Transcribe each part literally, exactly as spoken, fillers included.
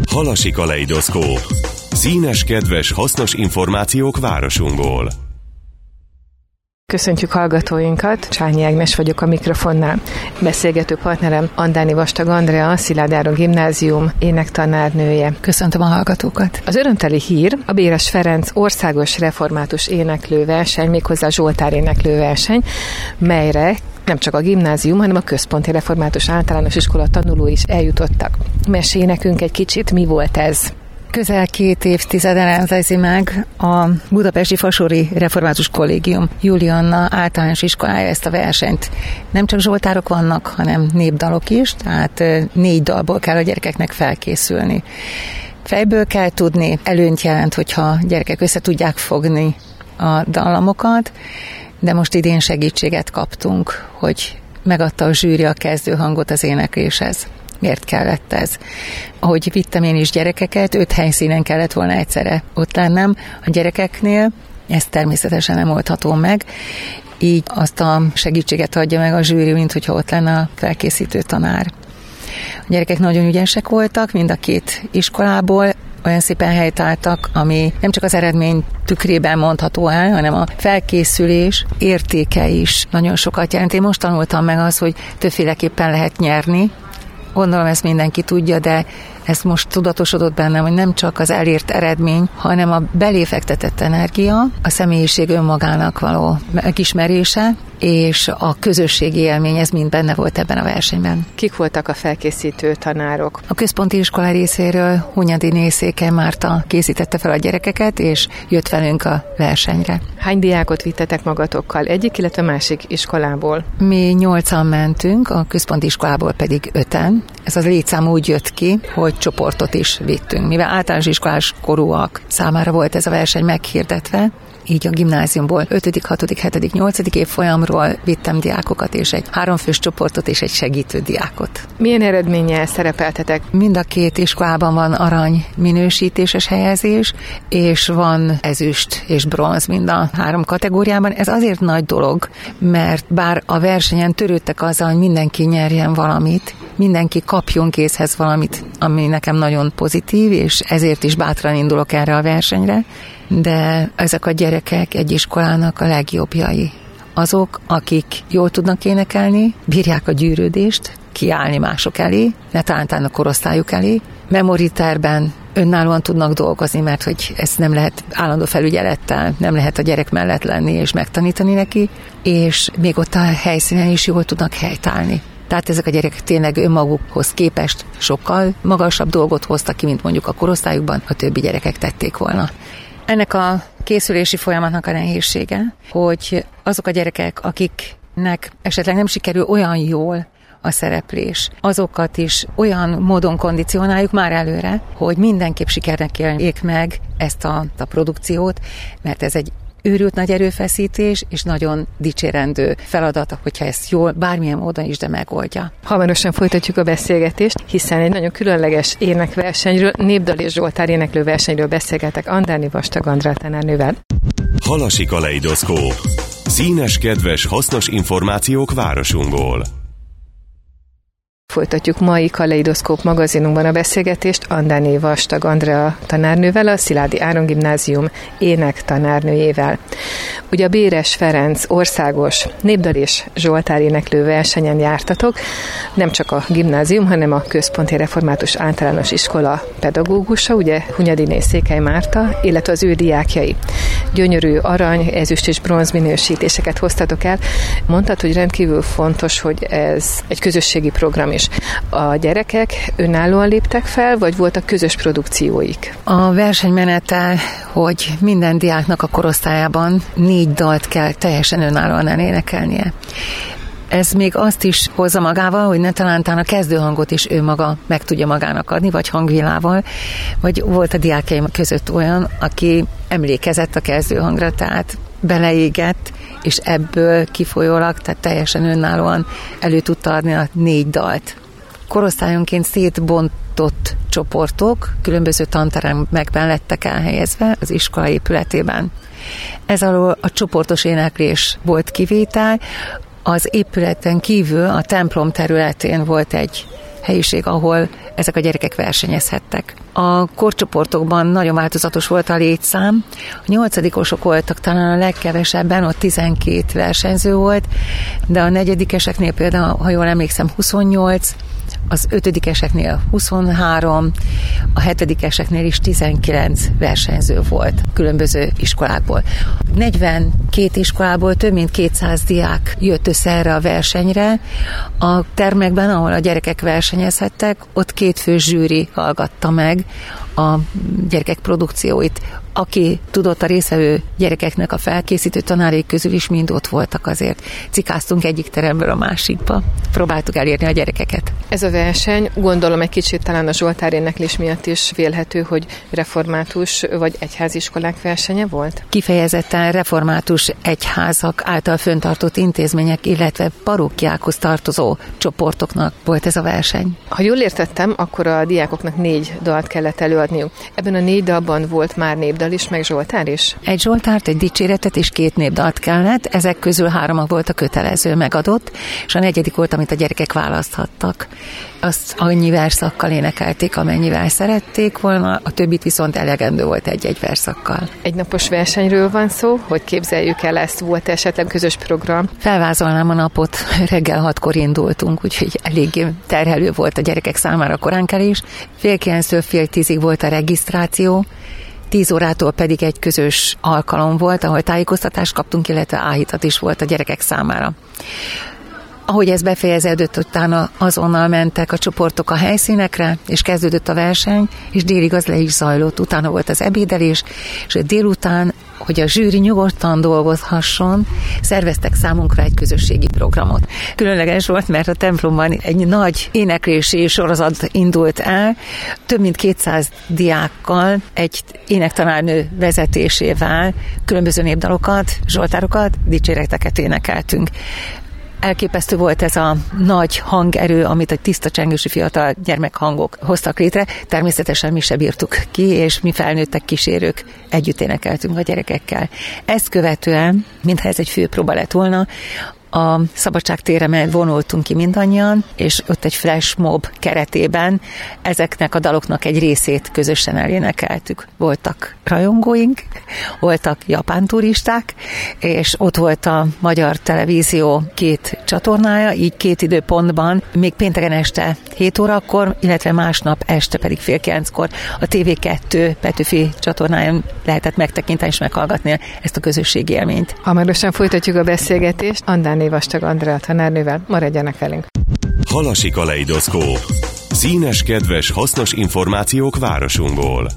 Halasi kaleidoszkóp. Színes, kedves, hasznos információk városunkból. Köszöntjük hallgatóinkat, Csányi Ágnes vagyok a mikrofonnál. Beszélgető partnerem Andáni Vastag Andrea, a Szilády Áron Gimnázium énektanárnője. Köszöntöm a hallgatókat. Az örömteli hír a Béres Ferenc országos református éneklőverseny, méghozzá Zsoltár éneklőverseny, melyre nem csak a gimnázium, hanem a Központi Református Általános Iskola tanulói is eljutottak. Mesélj nekünk egy kicsit, mi volt ez? Közel két évtizeden rendezi meg a Budapesti Fasori Református Kollégium Julianna általános iskolája ezt a versenyt. Nem csak zsoltárok vannak, hanem népdalok is, tehát négy dalból kell a gyerekeknek felkészülni. Fejből kell tudni, előnyt jelent, hogyha a gyerekek össze tudják fogni a dallamokat, de most idén segítséget kaptunk, hogy megadta a zsűri a kezdőhangot az énekléshez. Miért kellett ez? Ahogy vittem én is gyerekeket, öt helyszínen kellett volna egyszerre ott lennem a gyerekeknél, ez természetesen nem oldható meg, így azt a segítséget adja meg a zsűri, mint hogyha ott lenne a felkészítő tanár. A gyerekek nagyon ügyesek voltak, mind a két iskolából, olyan szépen helytáltak, ami nem csak az eredmény tükrében mondható el, hanem a felkészülés értéke is nagyon sokat jelent. Én most tanultam meg az, hogy többféleképpen lehet nyerni. Gondolom ezt mindenki tudja, de ez most tudatosodott bennem, hogy nem csak az elért eredmény, hanem a belé fektetett energia, a személyiség önmagának való megismerése, és a közösségi élmény, ez mind benne volt ebben a versenyben. Kik voltak a felkészítő tanárok? A központi iskola részéről Hunyadi Székely Márta készítette fel a gyerekeket, és jött velünk a versenyre. Hány diákot vittetek magatokkal? Egyik, illetve másik iskolából? Mi nyolcan mentünk, a központi iskolából pedig öten. Ez az létszám úgy jött ki, hogy csoportot is vittünk. Mivel általános iskolás korúak számára volt ez a verseny meghirdetve, így a gimnáziumból ötödik, hatodik, hetedik, nyolcadik évfolyamról vittem diákokat, és egy háromfős csoportot és egy segítő diákot. Milyen eredménnyel szerepeltetek? Mind a két iskolában van arany minősítéses helyezés, és van ezüst és bronz mind a három kategóriában. Ez azért nagy dolog, mert bár a versenyen törődtek azzal, hogy mindenki nyerjen valamit, mindenki kapjon készhez valamit, ami nekem nagyon pozitív, és ezért is bátran indulok erre a versenyre, de ezek a gyerekek egy iskolának a legjobbjai. Azok, akik jól tudnak énekelni, bírják a gyűrődést, kiállni mások elé, netán a korosztályuk elé, memoriterben önállóan tudnak dolgozni, mert hogy ezt nem lehet állandó felügyelettel, nem lehet a gyerek mellett lenni és megtanítani neki, és még ott a helyszínen is jól tudnak helytállni. Tehát ezek a gyerekek tényleg önmagukhoz képest sokkal magasabb dolgot hoztak ki, mint mondjuk a korosztályukban a többi gyerekek tették volna. Ennek a készülési folyamatnak a nehézsége, hogy azok a gyerekek, akiknek esetleg nem sikerül olyan jól a szereplés, azokat is olyan módon kondicionáljuk már előre, hogy mindenképp sikernek éljék meg ezt a, a produkciót, mert ez egy őrült nagy erőfeszítés, és nagyon dicsérendő feladat, hogyha ezt jól, bármilyen módon is, de megoldja. Hamarosan folytatjuk a beszélgetést, hiszen egy nagyon különleges énekversenyről, népdal és zsoltár éneklőversenyről beszélgetek Andáni Vastag Andrea tanárnővel. Halasi kaleidoszkóp. Színes, kedves, hasznos információk városunkból. Folytatjuk mai Kaleidoszkóp magazinunkban a beszélgetést Andáni Vastag Andrea tanárnővel, a Szilády Áron Gimnázium énektanárnőjével. Ugye a Béres Ferenc országos népdal és zsoltár éneklő versenyen jártatok, nem csak a gimnázium, hanem a Központi Református Általános Iskola pedagógusa, ugye Hunyadi Székely Márta, illetve az ő diákjai. Gyönyörű arany, ezüst és bronz minősítéseket hoztatok el. Mondtad, hogy rendkívül fontos, hogy ez egy közösségi program is. A gyerekek önállóan léptek fel, vagy voltak közös produkcióik? A versenymenete, hogy minden diáknak a korosztályában négy dalt kell teljesen önállóan elénekelnie. Ez még azt is hozza magával, hogy ne talántán a kezdőhangot is ő maga meg tudja magának adni, vagy hangvilával, vagy volt a diákjaim között olyan, aki emlékezett a kezdőhangra, tehát beleégett, és ebből kifolyólag, tehát teljesen önállóan elő tudta adni a négy dalt. Korosztályonként szétbontott csoportok különböző tanteremekben lettek elhelyezve az iskola épületében. Ez alól a csoportos éneklés volt kivétel, az épületen kívül a templom területén volt egy helyiség, ahol ezek a gyerekek versenyezhettek. A korcsoportokban nagyon változatos volt a létszám. A nyolcadikosok voltak talán a legkevesebben, ott tizenkét versenyző volt, de a negyedikeseknél például, ha jól emlékszem, huszonnyolc, az ötödikeseknél huszonhárom, a hetedikeseknél is tizenkilenc versenyző volt különböző iskolákból. negyvenkét iskolából több mint kétszáz diák jött össze erre a versenyre. A termekben, ahol a gyerekek versenyezhettek, ott két fő zsűri hallgatta meg a gyerekek produkcióit. Aki tudott, a részvevő gyerekeknek a felkészítő tanárai közül is mind ott voltak azért. Cikáztunk egyik teremből a másikba. Próbáltuk elérni a gyerekeket. Ez a verseny, gondolom egy kicsit talán a Zsoltár éneklés miatt is vélhető, hogy református vagy egyháziskolák versenye volt? Kifejezetten református egyházak által föntartott intézmények, illetve parókiákhoz tartozó csoportoknak volt ez a verseny. Ha jól értettem, akkor a diákoknak négy dalt kellett előadniuk. Ebben a négy dalban volt már népdal is, meg Zsoltár is? Egy Zsoltárt, egy dicséretet és két népdalt kellett, ezek közül három volt a kötelező megadott, és a negyedik volt, amit a gyerekek választhattak. Azt annyi verszakkal énekelték, amennyivel szerették volna, a többit viszont elegendő volt egy-egy verszakkal. Egy napos versenyről van szó, hogy képzeljük el ezt, volt esetleg közös program? Felvázolnám a napot, reggel hatkor indultunk, úgyhogy eléggé terhelő volt a gyerekek számára koránkelés. Fél kilenctől fél tízig volt a regisztráció, tíz órától pedig egy közös alkalom volt, ahol tájékoztatást kaptunk, illetve áhítat is volt a gyerekek számára. Ahogy ez befejeződött, utána azonnal mentek a csoportok a helyszínekre, és kezdődött a verseny, és délig az le is zajlott. Utána volt az ebédelés, és délután, hogy a zsűri nyugodtan dolgozhasson, szerveztek számunkra egy közösségi programot. Különleges volt, mert a templomban egy nagy éneklési sorozat indult el, több mint kétszáz diákkal, egy énektanárnő vezetésével különböző népdalokat, zsoltárokat, dicséreteket énekeltünk. Elképesztő volt ez a nagy hangerő, amit a tiszta csengősű fiatal gyermekhangok hoztak létre. Természetesen mi se bírtuk ki, és mi felnőttek kísérők együtt énekeltünk a gyerekekkel. Ezt követően, mintha ez egy főpróba lett volna, a Szabadságtérre vonultunk ki mindannyian, és ott egy flash mob keretében ezeknek a daloknak egy részét közösen elénekeltük. Voltak rajongóink, voltak japán turisták, és ott volt a Magyar Televízió két csatornája, így két időpontban, még pénteken este hét órakor, illetve másnap este pedig fél kilenckor a té vé kettő Petőfi csatornáján lehetett megtekinteni és meghallgatni ezt a közösségi élményt. Hamarosan folytatjuk a beszélgetést Andán Vastag Andrea tanárnővel. Maradjanak velünk! Halasi kaleidoszkóp. Színes, kedves, hasznos információk városunkból.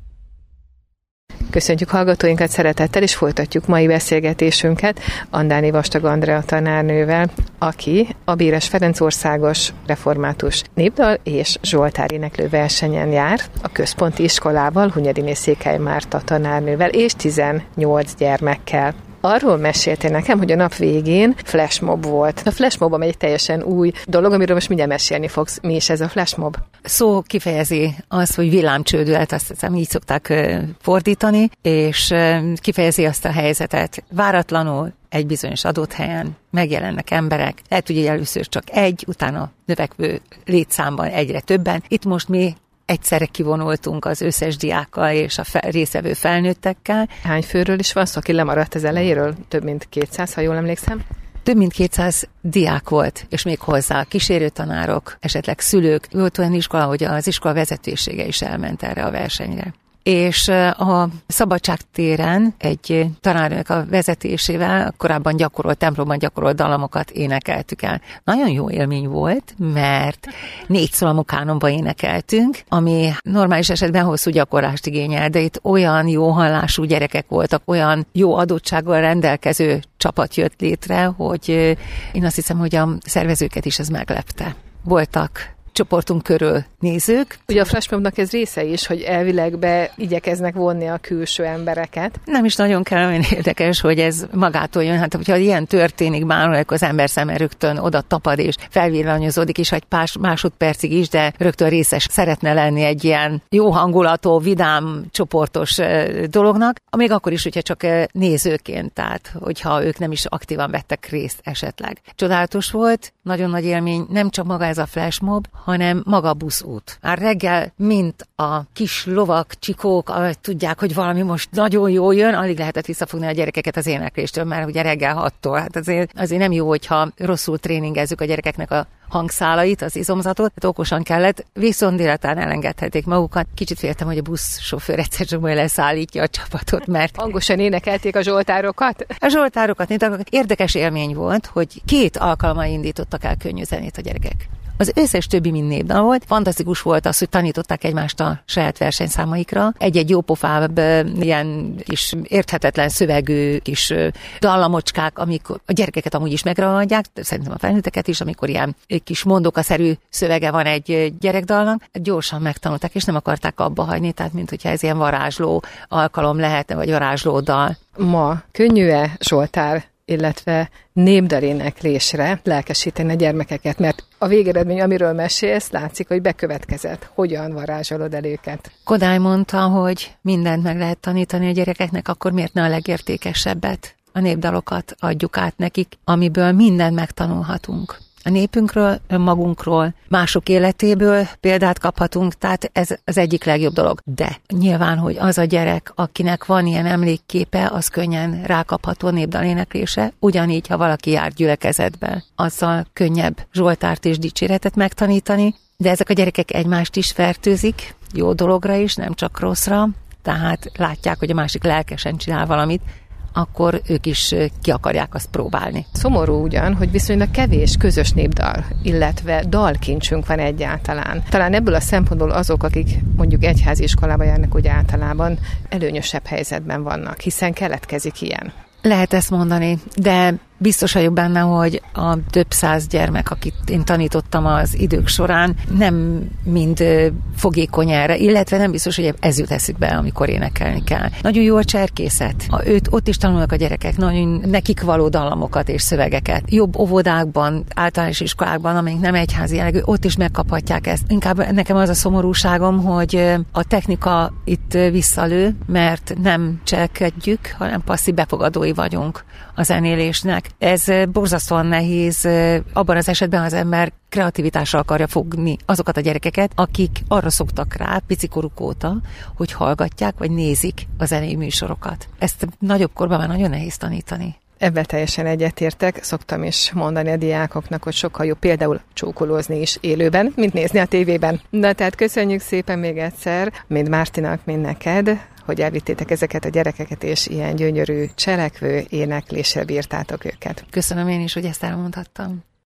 Köszöntjük hallgatóinkat szeretettel, és folytatjuk mai beszélgetésünket Andáni Vastag Andrea tanárnővel, aki a Béres Ferenc országos református népdal és zsoltár éneklő versenyen jár a központi iskolával, Hunyadiné Székely Márta tanárnővel és tizennyolc gyermekkel. Arról meséltél nekem, hogy a nap végén flashmob volt. A flashmob egy teljesen új dolog, amiről most mindjárt mesélni fogsz. Mi is ez a flashmob? Szó kifejezi azt, hogy villámcsődület, azt hiszem így szokták fordítani, és kifejezi azt a helyzetet. Váratlanul egy bizonyos adott helyen megjelennek emberek, lehet, hogy először csak egy, utána növekvő létszámban egyre többen. Itt most mi egyszerre kivonultunk az összes diákkal és a fel, részevő felnőttekkel. Hány főről is van szó, aki lemaradt az elejéről? Több mint kétszáz, ha jól emlékszem? Több mint kétszáz diák volt, és még hozzá kísérőtanárok, esetleg szülők. Volt olyan iskola, hogy az iskola vezetősége is elment erre a versenyre. És a Szabadságtéren egy tanárnőnek a vezetésével korábban gyakorolt, templomban gyakorolt dalamokat énekeltük el. Nagyon jó élmény volt, mert négy szólamú kánonba énekeltünk, ami normális esetben hosszú gyakorlást igényel, de itt olyan jó hallású gyerekek voltak, olyan jó adottsággal rendelkező csapat jött létre, hogy én azt hiszem, hogy a szervezőket is ez meglepte. Voltak csoportunk körül nézők. Ugye a flashmobnak ez része is, hogy elvileg be igyekeznek vonni a külső embereket. Nem is nagyon kell, olyan érdekes, hogy ez magától jön. Hát, hogyha ilyen történik bárhol, az ember szeme rögtön oda tapad és felvillanyozódik, és egy pár másodpercig is, de rögtön részes szeretne lenni egy ilyen jó hangulatú, vidám, csoportos dolognak, még akkor is, hogyha csak nézőként, tehát hogyha ők nem is aktívan vettek részt esetleg. Csodálatos volt, nagyon nagy élmény, nem csak maga ez a flashmob, hanem maga a buszút. Már reggel, mint a kis lovak, csikók, tudják, hogy valami most nagyon jó jön, alig lehetett visszafogni a gyerekeket az énekléstől, mert ugye reggel hattól. Hát azért, azért nem jó, hogyha rosszul tréningezzük a gyerekeknek a hangszálait, az izomzatot, hát okosan kellett, viszont délután elengedhették magukat. Kicsit féltem, hogy a buszsofőr egyszer csak majd leszállítja a csapatot, mert hangosan énekelték a zsoltárokat? A zsoltárokat, érdekes élmény volt, hogy két alkalommal indítottak el könnyű zenét a gyerekek. Az összes többi mind népdal volt. Fantasztikus volt az, hogy tanították egymást a saját versenyszámaikra. Egy-egy jópofább, ilyen kis érthetetlen szövegű kis dallamocskák, amikor a gyerekeket amúgy is megragadják, szerintem a felnőtteket is, amikor ilyen kis mondokaszerű szövege van egy gyerekdalnak, gyorsan megtanulták, és nem akarták abba hagyni, tehát mint hogyha ez ilyen varázsló alkalom lehetne, vagy varázsló dal. Ma könnyű-e zsoltár, illetve népdaléneklésre lelkesíteni a gyermekeket, mert a végeredmény, amiről mesélsz, látszik, hogy bekövetkezett. Hogyan varázsolod el őket? Kodály mondta, hogy mindent meg lehet tanítani a gyerekeknek, akkor miért ne a legértékesebbet, a népdalokat adjuk át nekik, amiből mindent megtanulhatunk. A népünkről, önmagunkról, mások életéből példát kaphatunk, tehát ez az egyik legjobb dolog. De nyilván, hogy az a gyerek, akinek van ilyen emlékképe, az könnyen rákapható népdaléneklésre, ugyanígy, ha valaki jár gyülekezetbe, azzal könnyebb zsoltárt és dicséretet megtanítani, de ezek a gyerekek egymást is fertőzik, jó dologra is, nem csak rosszra, tehát látják, hogy a másik lelkesen csinál valamit, akkor ők is ki akarják azt próbálni. Szomorú ugyan, hogy viszonylag kevés közös népdal, illetve dalkincsünk van egyáltalán. Talán ebből a szempontból azok, akik mondjuk egyházi iskolába járnak, úgy általában előnyösebb helyzetben vannak, hiszen keletkezik ilyen. Lehet ezt mondani, de biztos vagyok benne, hogy a több száz gyermek, akit én tanítottam az idők során, nem mind fogékony erre, illetve nem biztos, hogy ez jut eszükbe, amikor énekelni kell. Nagyon jó a cserkészet. A, őt, ott is tanulnak a gyerekek, nagyon nekik való dallamokat és szövegeket. Jobb óvodákban, általános iskolákban, amelyik nem egyházi jellegű, ott is megkaphatják ezt. Inkább nekem az a szomorúságom, hogy a technika itt visszalő, mert nem cselekedjük, hanem passzív befogadói vagyunk a zenélésnek. Ez borzasztóan nehéz abban az esetben, az ember kreativitással akarja fogni azokat a gyerekeket, akik arra szoktak rá picikoruk óta, hogy hallgatják vagy nézik a zenei műsorokat. Ezt nagyobb korban már nagyon nehéz tanítani. Ebben teljesen egyetértek, szoktam is mondani a diákoknak, hogy sokkal jobb például csókolózni is élőben, mint nézni a tévében. Na tehát köszönjük szépen még egyszer, mind Mártinak, mind neked, hogy elvittétek ezeket a gyerekeket, és ilyen gyönyörű cselekvő énekléssel bírtátok őket. Köszönöm én is, hogy ezt elmondhattam.